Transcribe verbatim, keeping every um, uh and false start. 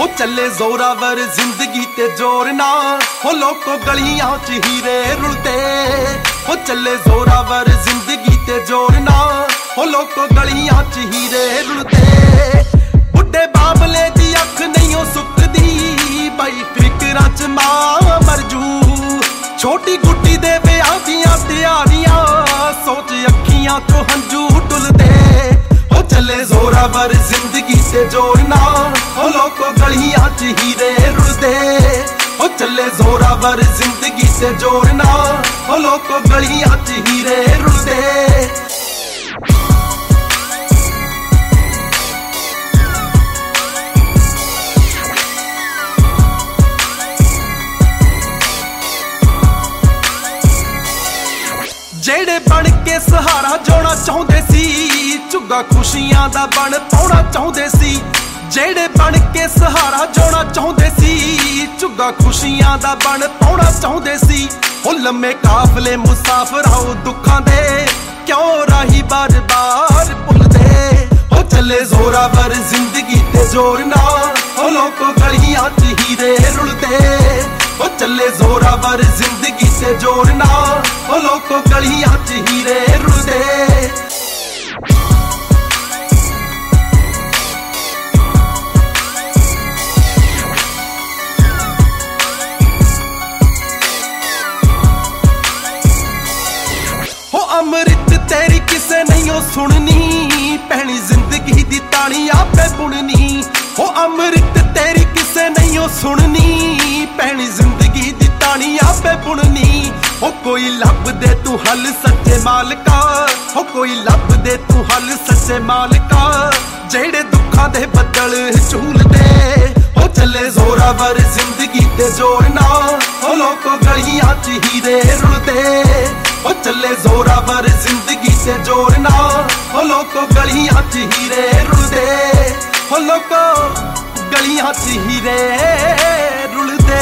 हो चले जोरावर जिंदगी ते जोर ना, हो लोको गलियां च हीरे रुलते। हो चले जोरावर जिंदगी ते जोर ना, हो लोको गलियां च हीरे रुलते। बुढ़े बाबले दी अख नहीं हो सुकदी, बाई फिकरां च मां मरजू। छोटी गुड्डी दे ब्याह दियां तैयारियां, सोच अखियां तो हंजू डुलदे। हो चले जोरावर जिंदगी ते जोर ना, हो लोको गलियां च हीरे रुलदे। हो चले जोरावर जिंदगी ते जोर ना, हो लोको गलियां च हीरे रुलदे। जेड़े बन के सहारा जोना चाहुंदे सी, झुग्गा खुशियां दा बन पाउणा चाहुंदे सी। जेड़े बन के सहारा जोना चाहुंदे सी, झुग्गा खुशियां दा बन पाउणा चाहुंदे सी। हो लम्मे काफले मुसाफर आओ दुखां दे, क्यों राही बार बार भुलदे। हो चले जोरावर जिंदगी ते जोर ना, हो लोको गलियां च हीरे रुलदे। हो चले जोरावर जिंदगी ते जोर ना, हो लोको गलियां च हीरे रुलदे। हो अमृत तेरी किसे नहीं हो सुननी, पैनी जिंदगी दी तानी आपे बुननी। हो अमृत तेरी किसे नहीं हो सुननी, पैनी जिंदगी दी तानी आपे बुननी। हो कोई लब दे तू हल सच्चे मालका, हो कोई लब दे तू हल सच्चे मालका। जेड़े दुखां दे बदल झूल दे, हो चले जोरावर जिंदगी ते जोर ना, हो लोको गलियां च हीरे रुलदे। हो चले जोरावर जिंदगी ते जोर ना, हो लोको गलियां च हीरे रुलदे। हो लोको गलियां च हीरे रुलदे।